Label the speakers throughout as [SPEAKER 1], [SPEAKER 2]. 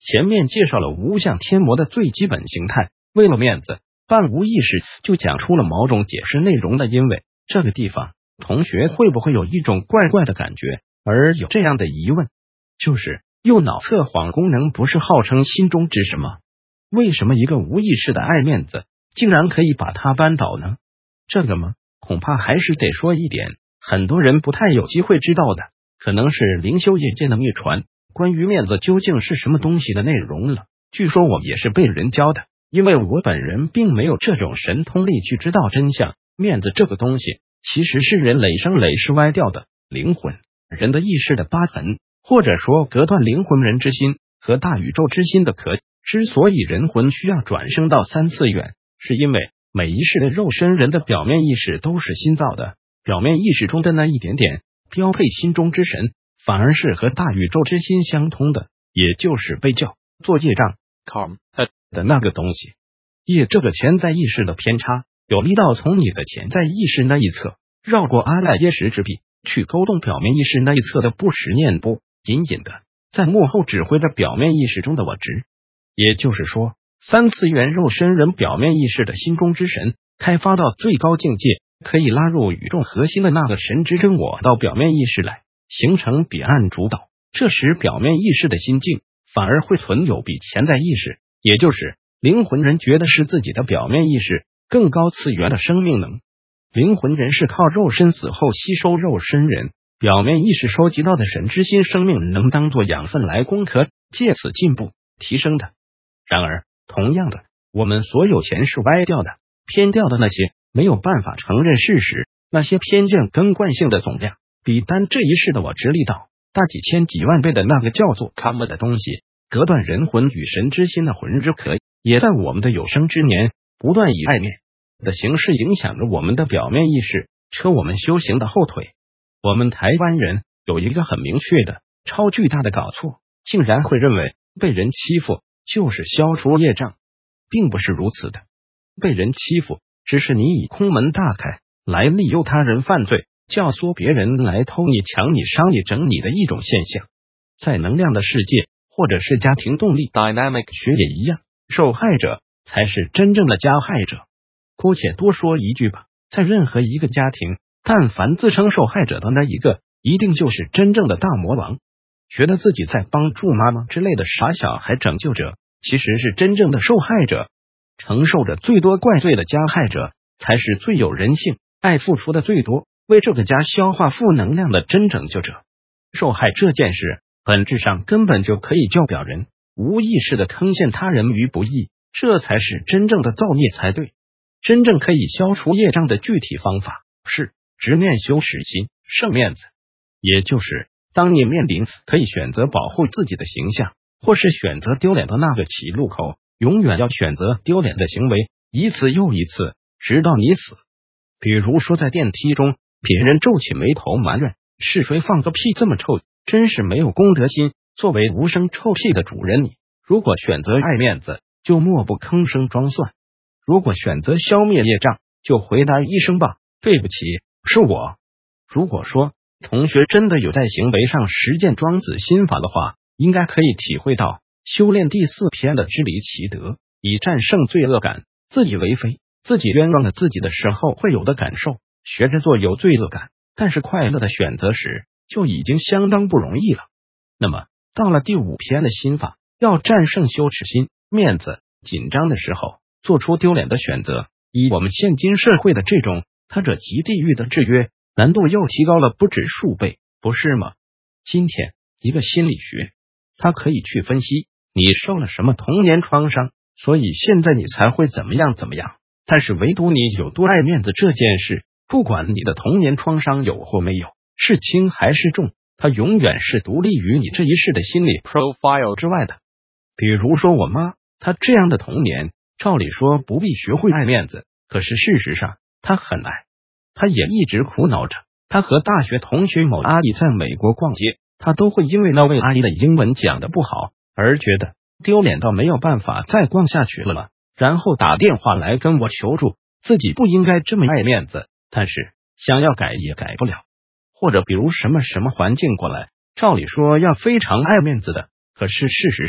[SPEAKER 1] 前面介绍了无相天魔的最基本形态，为了面子，半无意识就讲出了某种解释内容的。因为这个地方，同学会不会有一种怪怪的感觉，而有这样的疑问，就是右脑测谎功能不是号称心中之神吗？为什么一个无意识的爱面子竟然可以把它扳倒呢？这个吗？恐怕还是得说一点很多人不太有机会知道的，可能是灵修业界的秘传，关于面子究竟是什么东西的内容了。据说我也是被人教的，因为我本人并没有这种神通力去知道真相。面子这个东西其实是人累生累世歪掉的灵魂，人的意识的疤痕，或者说隔断灵魂人之心和大宇宙之心的壳。之所以人魂需要转生到三次元，是因为每一世的肉身人的表面意识都是心造的，表面意识中的那一点点标配心中之神，反而是和大宇宙之心相通的，也就是被叫做业障 karma 的那个东西。业这个潜在意识的偏差，有力到从你的潜在意识那一侧绕过阿赖耶识之壁，去勾动表面意识那一侧的不实念波，隐隐的在幕后指挥着表面意识中的我执。也就是说，三次元肉身人表面意识的心中之神开发到最高境界，可以拉入宇宙核心的那个神之真我到表面意识来，形成彼岸主导。这时表面意识的心境反而会存有比潜在意识，也就是灵魂人觉得是自己的表面意识更高次元的生命能。灵魂人是靠肉身死后吸收肉身人表面意识收集到的神之心生命能当作养分来攻壳，借此进步提升的。然而同样的，我们所有前世歪掉的偏掉的那些没有办法承认事实，那些偏见跟惯性的总量比单这一世的我直立到大几千几万倍的那个叫做 karma 的东西，隔断人魂与神之心的魂之壳，也在我们的有生之年不断以爱面的形式影响着我们的表面意识，扯我们修行的后腿。我们台湾人有一个很明确的超巨大的搞错，竟然会认为被人欺负就是消除业障，并不是如此的。被人欺负只是你以空门大开来利诱他人犯罪，教唆别人来偷你、抢你、伤你、整你的一种现象。在能量的世界或者是家庭动力 dynamic 学也一样，受害者才是真正的加害者。姑且多说一句吧，在任何一个家庭，但凡自称受害者的那一个，一定就是真正的大魔王。觉得自己在帮助妈妈之类的傻小孩拯救者，其实是真正的受害者。承受着最多怪罪的加害者，才是最有人性、爱付出的最多、为这个家消化负能量的真拯救者。受害这件事本质上根本就可以教表人无意识的坑陷他人于不义，这才是真正的造孽才对。真正可以消除业障的具体方法是直面羞耻心、圣面子。也就是当你面临可以选择保护自己的形象，或是选择丢脸的那个起路口，永远要选择丢脸的行为，一次又一次，直到你死。比如说在电梯中，别人皱起眉头埋怨是谁放个屁这么臭，真是没有公德心。作为无声臭屁的主人，你如果选择爱面子，就默不吭声装蒜；如果选择消灭业障，就回答一声吧，对不起，是我。如果说同学真的有在行为上实践庄子心法的话，应该可以体会到修炼第4篇的知离其德，以战胜罪恶感，自以为非，自己冤枉了自己的时候会有的感受。学着做有罪恶感但是快乐的选择时，就已经相当不容易了。那么到了第5篇的心法，要战胜羞耻心、面子、紧张的时候，做出丢脸的选择，以我们现今社会的这种他者即地狱的制约，难度又提高了不止数倍，不是吗？今天一个心理学，它可以去分析你受了什么童年创伤，所以现在你才会怎么样。但是唯独你有多爱面子这件事，不管你的童年创伤有或没有，是轻还是重，它永远是独立于你这一世的心理 profile 之外的。比如说我妈，她这样的童年，照理说不必学会爱面子，可是事实上她很爱。她也一直苦恼着，她和大学同学某阿姨在美国逛街，她都会因为那位阿姨的英文讲得不好而觉得丢脸到没有办法再逛下去了，然后打电话来跟我求助，自己不应该这么爱面子，但是想要改也改不了。或者比如什么环境过来，照理说要非常爱面子的，可是事实上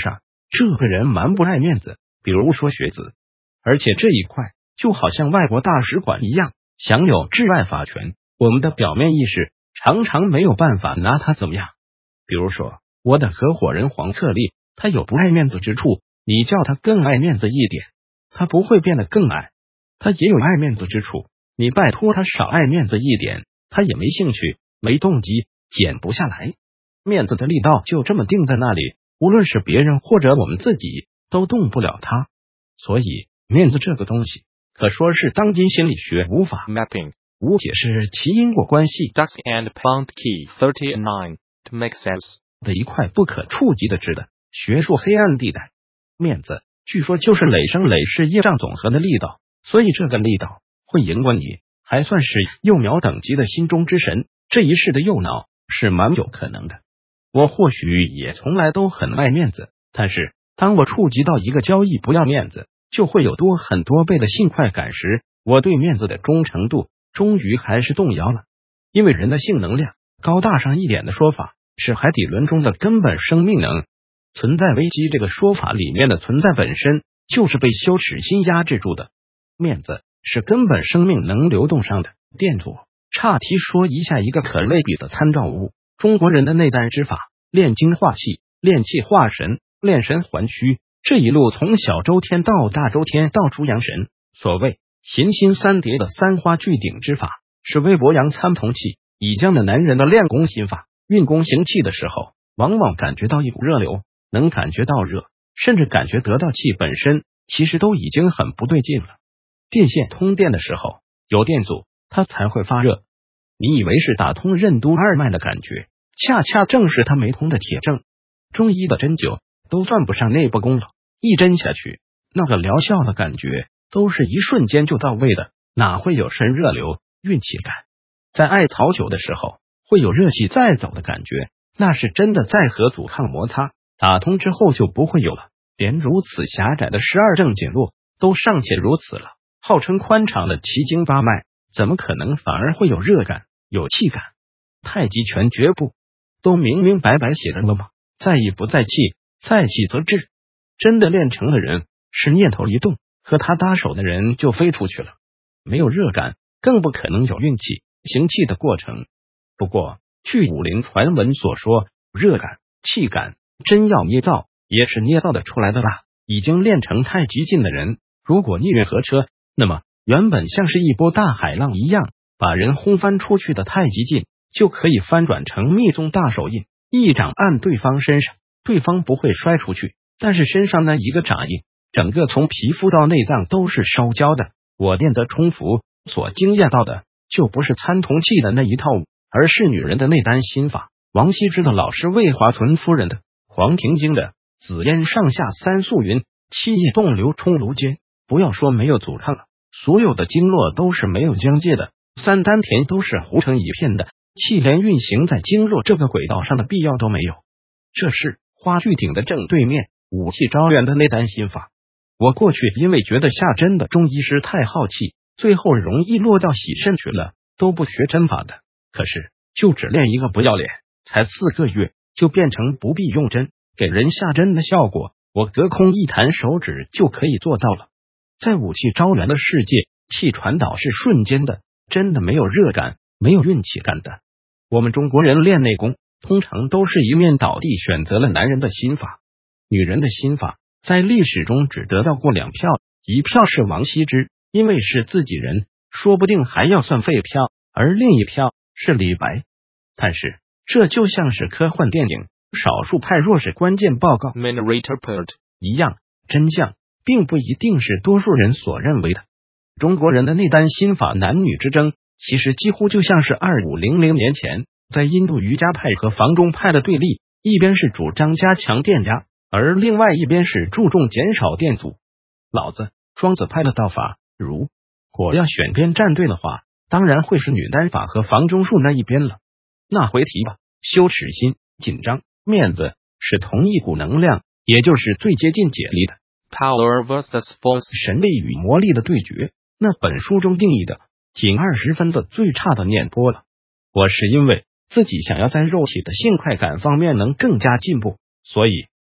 [SPEAKER 1] 这个人蛮不爱面子，比如说学子，而且这一块就好像外国大使馆一样，享有治外法权，我们的表面意识常常没有办法拿他怎么样。比如说我的合伙人黄特利，他有不爱面子之处，你叫他更爱面子一点，他不会变得更爱；他也有爱面子之处，你拜托他少爱面子一点，他也没兴趣，没动机，减不下来。面子的力道就这么定在那里，无论是别人或者我们自己都动不了它。所以面子这个东西可说是当今心理学无法
[SPEAKER 2] mapping
[SPEAKER 1] 无解释其因果关系
[SPEAKER 2] Dusk and Plant Key 39 to make sense
[SPEAKER 1] 的一块不可触及的质的学术黑暗地带。面子据说就是累生累世业障总和的力道，所以这个力道会赢过你，还算是幼苗等级的心中之神，这一世的右脑是蛮有可能的。我或许也从来都很爱面子，但是当我触及到一个交易不要面子就会有多很多倍的性快感时，我对面子的忠诚度终于还是动摇了。因为人的性能量，高大上一点的说法是海底轮中的根本生命能。存在危机这个说法里面的存在本身就是被羞耻心压制住的。面子是根本生命能流动上的电阻。岔题说一下一个可类比的参照物，中国人的内丹之法，炼精化气，炼气化神，炼神还虚，这一路从小周天到大周天到出阳神，所谓秦心三叠的三花聚顶之法，是微博阳参同气以降的男人的练功心法。运功行气的时候，往往感觉到一股热流，能感觉到热，甚至感觉得到气本身其实都已经很不对劲了。电线通电的时候有电阻，它才会发热，你以为是打通任督二脉的感觉，恰恰正是它没通的铁证。中医的针灸都算不上内部功了，一针下去，那个疗效的感觉都是一瞬间就到位的，哪会有神热流运气感？在艾草灸的时候会有热气再走的感觉，那是真的在和阻抗摩擦，打通之后就不会有了。连如此狭窄的12正经络都尚且如此了，号称宽敞的奇经八脉怎么可能反而会有热感有气感？太极拳绝不都明明白白写着了吗？在意不在气，在气则至。真的练成的人是念头一动，和他搭手的人就飞出去了。没有热感，更不可能有运气行气的过程。不过据武林传闻所说，热感气感真要捏造也是捏造的出来的吧。已经练成太极劲的人，如果逆运合车，那么原本像是一波大海浪一样把人轰翻出去的太极劲就可以翻转成密宗大手印，一掌按对方身上，对方不会摔出去，但是身上那一个掌印，整个从皮肤到内脏都是烧焦的。我练得冲服所惊艳到的就不是参同气的那一套，而是女人的内丹心法。王羲之的老师魏华存夫人的，黄庭经的紫烟上下三素云，七叶动流冲炉间。不要说没有阻抗了，所有的经络都是没有疆界的，三丹田都是糊成一片的，气连运行在经络这个轨道上的必要都没有。这是花聚顶的正对面，武气招远的内丹心法。我过去因为觉得下针的中医师太好气，最后容易落到洗肾去了，都不学针法的。可是就只练一个不要脸，才4个月就变成不必用针给人下针的效果，我隔空一弹手指就可以做到了。在武气招远的世界，气传导是瞬间的，真的没有热感，没有运气感的。我们中国人练内功通常都是一面倒地选择了男人的心法，女人的心法在历史中只得到过2票，一票是王羲之，因为是自己人，说不定还要算废票，而另一票是李白。但是这就像是科幻电影少数派若是关键报告
[SPEAKER 2] Minority Report
[SPEAKER 1] 一样，真相并不一定是多数人所认为的。中国人的内丹心法男女之争，其实几乎就像是2500年前在印度瑜伽派和房中派的对立，一边是主张加强电压，而另外一边是注重减少电阻。老子、庄子派的道法，如果要选边站队的话，当然会是女丹法和房中术那一边了。那回题吧，羞耻心、紧张、面子是同一股能量，也就是最接近解离的
[SPEAKER 2] Power versus Force
[SPEAKER 1] 神力与魔力的对决。那本书中定义的仅20分的最差的念波了。我是因为自己想要在肉体的性快感方面能更加进步，所以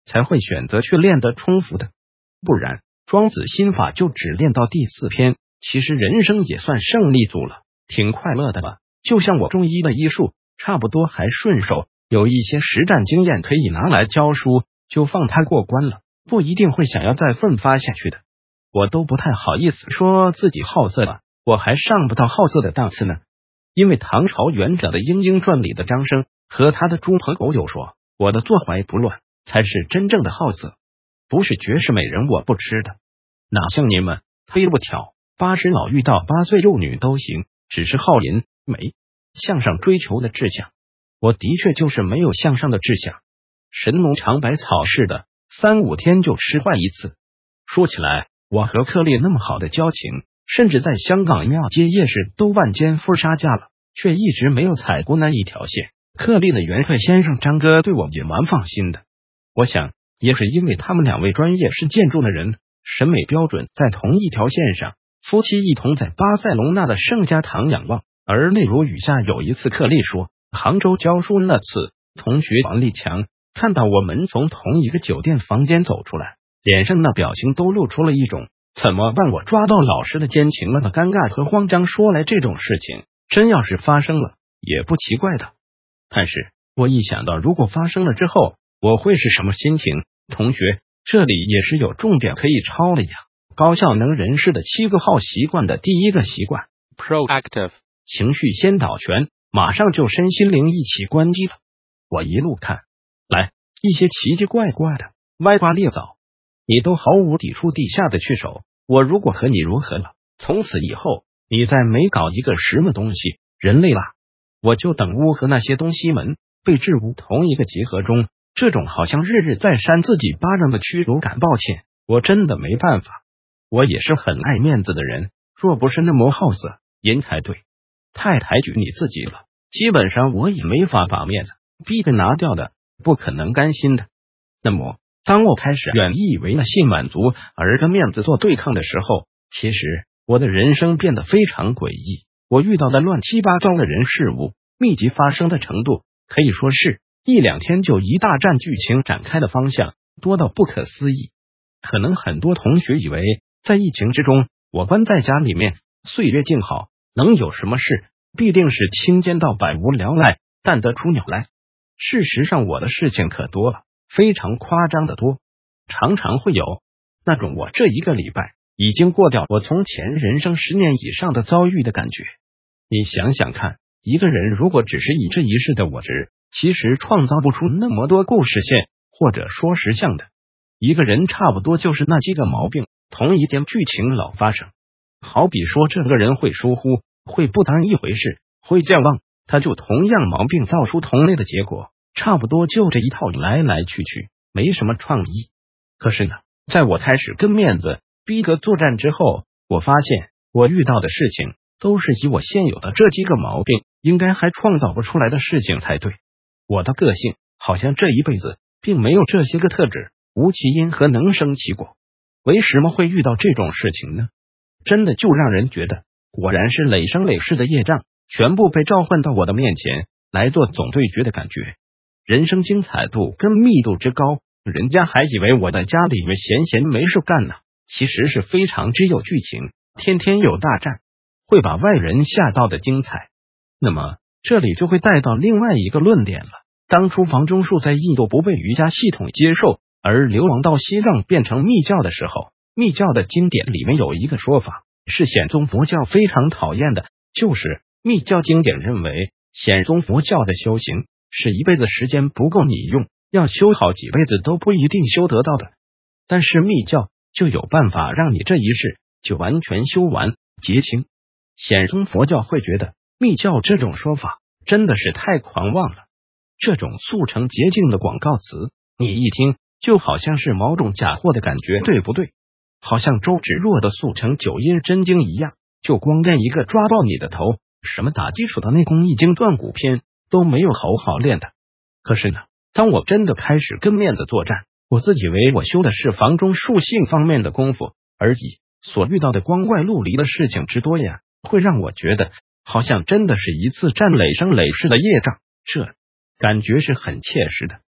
[SPEAKER 1] 才会选择去练得充足的。不然，庄子心法就只练到第4篇，其实人生也算胜利组了，挺快乐的吧。就像我中医的医术，差不多还顺手，有一些实战经验可以拿来教书，就放他过关了，不一定会想要再奋发下去的。我都不太好意思说自己好色了，我还上不到好色的档次呢。因为唐朝元稹的《莺莺传》里的张生和他的猪朋狗友说，我的坐怀不乱才是真正的好色，不是绝世美人我不吃的。哪像你们黑不挑80老遇到8岁幼女都行，只是好淫美向上追求的志向。我的确就是没有向上的志向，神农尝百草似的，3、5天就吃坏一次。说起来，我和克利那么好的交情，甚至在香港庙街夜市都万奸夫杀价了，却一直没有踩过那一条线。克利的元帅先生张哥对我也蛮放心的，我想也是因为他们2位专业是建筑的人，审美标准在同一条线上，夫妻一同在巴塞隆纳的圣家堂仰望。而例如雨下有一次，克利说，杭州教书那次，同学王立强看到我们从同一个酒店房间走出来，脸上那表情都露出了一种怎么办我抓到老师的奸情了的尴尬和慌张。说来这种事情真要是发生了也不奇怪的，但是我一想到如果发生了之后我会是什么心情，同学这里也是有重点可以抄了呀。高效能人士的7个好习惯的第1个习惯
[SPEAKER 2] Proactive，
[SPEAKER 1] 情绪先导权，马上就身心灵一起关机了。我一路看来，一些奇奇怪怪的歪瓜裂枣你都毫无抵触地下的去手，我如果和你如何了，从此以后你再没搞一个什么东西人类啦，我就等乌和那些东西们被置入同一个结合中。这种好像日日在扇自己巴掌的屈辱感，抱歉，我真的没办法。我也是很爱面子的人，若不是那么好色淫才对，太抬举你自己了，基本上我也没法把面子逼得拿掉的，不可能甘心的。那么当我开始远以为了性满足而跟面子做对抗的时候，其实我的人生变得非常诡异。我遇到的乱七八糟的人事物密集发生的程度，可以说是1、2天就一大战剧情展开的方向多到不可思议。可能很多同学以为在疫情之中我关在家里面岁月静好，能有什么事，必定是清间到百无聊赖，但得出鸟来。事实上我的事情可多了，非常夸张的多，常常会有那种我这1个礼拜已经过掉我从前人生10年以上的遭遇的感觉。你想想看，一个人如果只是以这一世的我执，其实创造不出那么多故事线，或者说实相的。一个人差不多就是那几个毛病，同一件剧情老发生。好比说这个人会疏忽，会不当一回事，会健忘，他就同样毛病造出同类的结果，差不多就这一套来来去去，没什么创意。可是呢，在我开始跟面子逼格作战之后，我发现我遇到的事情都是以我现有的这几个毛病应该还创造不出来的事情才对。我的个性好像这一辈子并没有这些个特质，无其因和能生其果。为什么会遇到这种事情呢？真的就让人觉得果然是累生累世的业障全部被召唤到我的面前来做总对决的感觉。人生精彩度跟密度之高，人家还以为我在家里面闲闲没事干呢，其实是非常之有剧情，天天有大战，会把外人吓到的精彩。那么这里就会带到另外一个论点了。当初房中术在印度不被瑜伽系统接受，而流亡到西藏变成密教的时候，密教的经典里面有一个说法，是显宗佛教非常讨厌的，就是密教经典认为显宗佛教的修行是一辈子时间不够你用，要修好几辈子都不一定修得到的。但是密教就有办法让你这一世就完全修完结清。显宗佛教会觉得密教这种说法真的是太狂妄了，这种速成捷径的广告词，你一听就好像是某种假货的感觉，对不对？好像周芷若的速成九阴真经一样，就光练一个抓爆你的头，什么打基础的内功易经断骨篇都没有好好练的。可是呢，当我真的开始跟面子作战，我自以为我修的是房中术性方面的功夫而已，所遇到的光怪陆离的事情之多呀，会让我觉得好像真的是一次战累生累世的业障，这感觉是很切实的。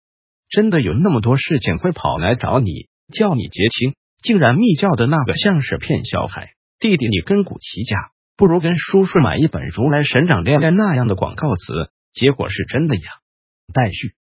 [SPEAKER 1] 真的有那么多事情会跑来找你，叫你结亲，竟然密教的那个像是骗小孩。弟弟，你根骨齐家，不如跟叔叔买一本如来神掌练练那样的广告词，结果是真的呀。待续。